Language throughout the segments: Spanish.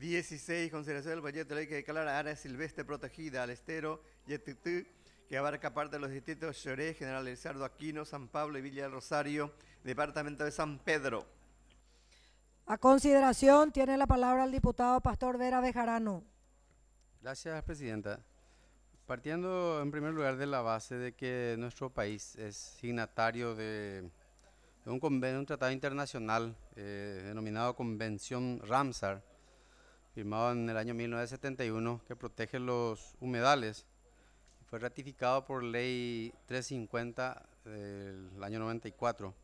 16. Consideración del proyecto de ley que declara área silvestre protegida al estero Yetitú, que abarca parte de los distritos Lloré, General Lizardo Aquino, San Pablo y Villa del Rosario, departamento de San Pedro. A consideración tiene la palabra el diputado Pastor Vera Bejarano. Gracias, presidenta. Partiendo en primer lugar de la base de que nuestro país es signatario de un tratado internacional denominado Convención Ramsar, firmado en el año 1971, que protege los humedales. Fue ratificado por ley 350 del año 94.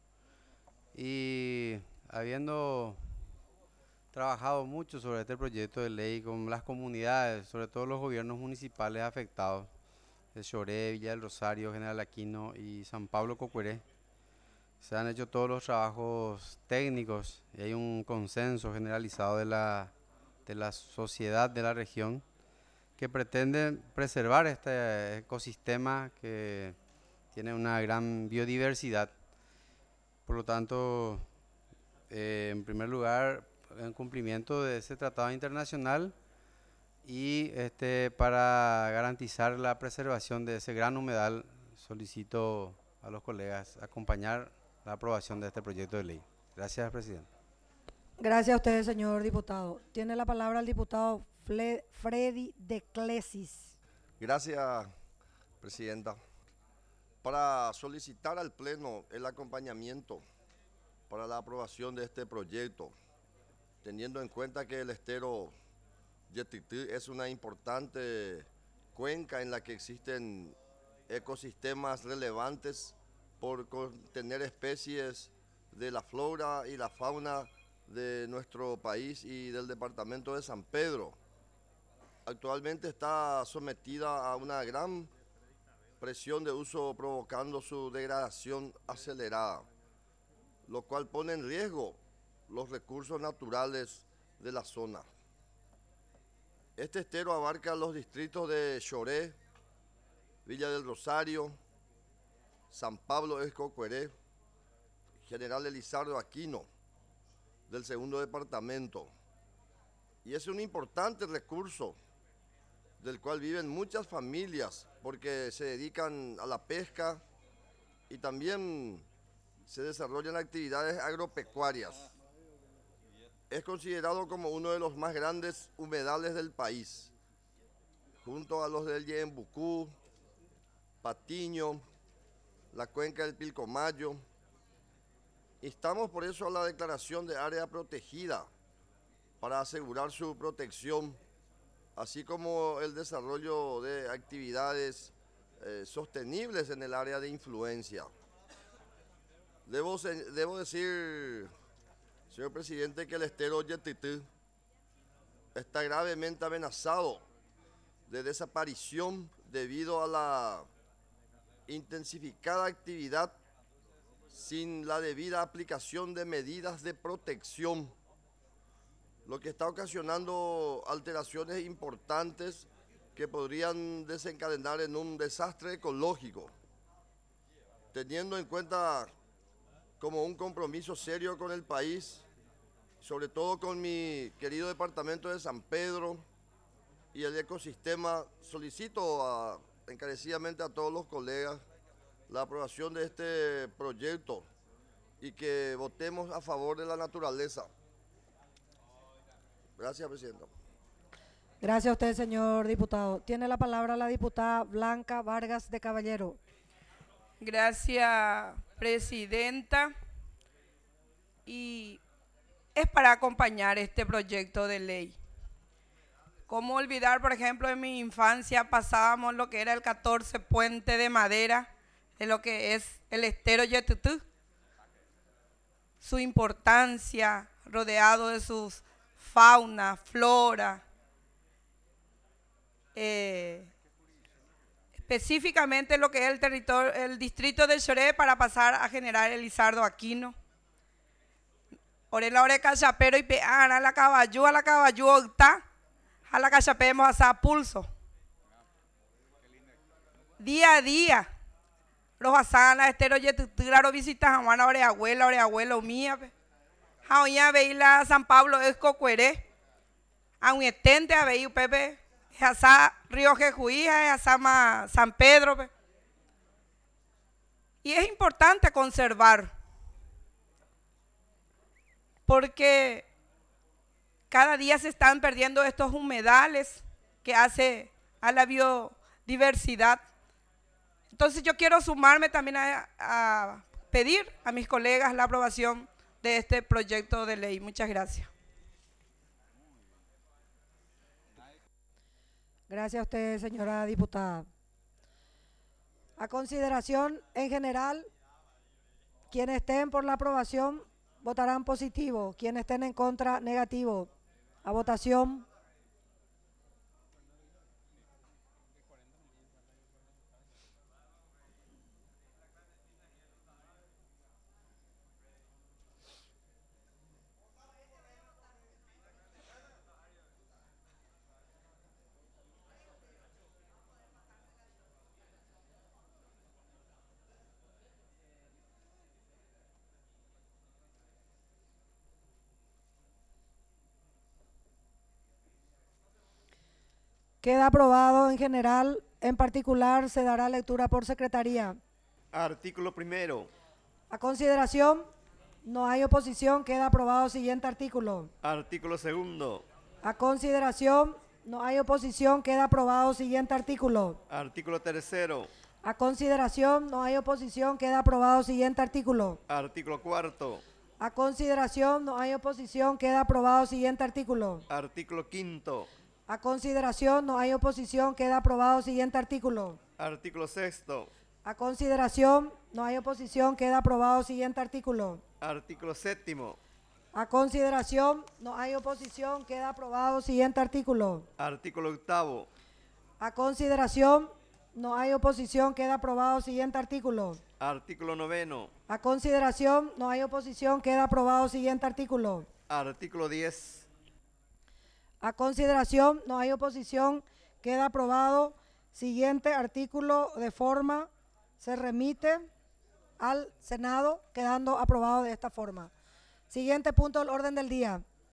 Y habiendo trabajado mucho sobre este proyecto de ley con las comunidades, sobre todo los gobiernos municipales afectados, de Lloré, Villa del Rosario, General Aquino y San Pablo Cocueré. Se han hecho todos los trabajos técnicos y hay un consenso generalizado de la sociedad de la región que pretende preservar este ecosistema que tiene una gran biodiversidad. Por lo tanto, en primer lugar, en cumplimiento de ese tratado internacional y para garantizar la preservación de ese gran humedal, solicito a los colegas acompañar la aprobación de este proyecto de ley. Gracias, presidente. Gracias a usted, señor diputado. Tiene la palabra el diputado Freddy de Clesis. Gracias, presidenta. Para solicitar al Pleno el acompañamiento para la aprobación de este proyecto, teniendo en cuenta que el estero Yetitú es una importante cuenca en la que existen ecosistemas relevantes por contener especies de la flora y la fauna de nuestro país y del departamento de San Pedro. Actualmente está sometida a una gran presión de uso, provocando su degradación acelerada, lo cual pone en riesgo los recursos naturales de la zona. Este estero abarca los distritos de Lloré, Villa del Rosario, San Pablo Cocueré, General Lizardo Aquino, del segundo departamento. Y es un importante recurso del cual viven muchas familias porque se dedican a la pesca y también se desarrollan actividades agropecuarias. Es considerado como uno de los más grandes humedales del país, junto a los del Yembucú, Patiño, la cuenca del Pilcomayo. Instamos por eso a la declaración de área protegida para asegurar su protección, así como el desarrollo de actividades sostenibles en el área de influencia. Debo decir, señor presidente, que el estero Yetitú está gravemente amenazado de desaparición debido a la intensificada actividad sin la debida aplicación de medidas de protección, lo que está ocasionando alteraciones importantes que podrían desencadenar en un desastre ecológico, teniendo en cuenta como un compromiso serio con el país, sobre todo con mi querido departamento de San Pedro y el ecosistema. Solicito encarecidamente a todos los colegas la aprobación de este proyecto y que votemos a favor de la naturaleza. Gracias, presidenta. Gracias a usted, señor diputado. Tiene la palabra la diputada Blanca Vargas de Caballero. Gracias, presidenta. Y es para acompañar este proyecto de ley. ¿Cómo olvidar, por ejemplo, en mi infancia pasábamos lo que era el 14 puente de madera de lo que es el estero Yetitú? Su importancia, rodeado de sus fauna, flora, específicamente lo que es el distrito de Lloré para pasar a General Lizardo Aquino. Orela ore cachapero y peana a la caballo octa, a la cachapemos a pulso. Día a día, los asana estero Yetitú, claro, visitas a una ore abuelo mía. Jaoña veila San Pablo es Cocueré. Aunetente, Abeyu, Pepe, Jasá, Río Jejuí, Jasama, San Pedro. Pe. Y es importante conservar, porque cada día se están perdiendo estos humedales que hace a la biodiversidad. Entonces yo quiero sumarme también a pedir a mis colegas la aprobación de este proyecto de ley. Muchas gracias. Gracias a usted, señora diputada. A consideración en general, quienes estén por la aprobación votarán positivo, quienes estén en contra, negativo. A votación. Queda aprobado en general, en particular se dará lectura por secretaría. Artículo primero. A consideración, no hay oposición, queda aprobado siguiente artículo. Artículo segundo. A consideración, no hay oposición, queda aprobado siguiente artículo. Artículo tercero. A consideración, no hay oposición, queda aprobado siguiente artículo. Artículo cuarto. A consideración, no hay oposición, queda aprobado siguiente artículo. Artículo quinto. A consideración, no hay oposición, queda aprobado siguiente artículo. Artículo sexto. A consideración, no hay oposición, queda aprobado siguiente artículo. Artículo séptimo. A consideración, no hay oposición, queda aprobado siguiente artículo. Artículo octavo. A consideración, no hay oposición, queda aprobado siguiente artículo. Artículo noveno. A consideración, no hay oposición, queda aprobado siguiente artículo. Artículo 10. A consideración, no hay oposición, queda aprobado siguiente artículo de forma, se remite al Senado, quedando aprobado de esta forma. Siguiente punto del orden del día.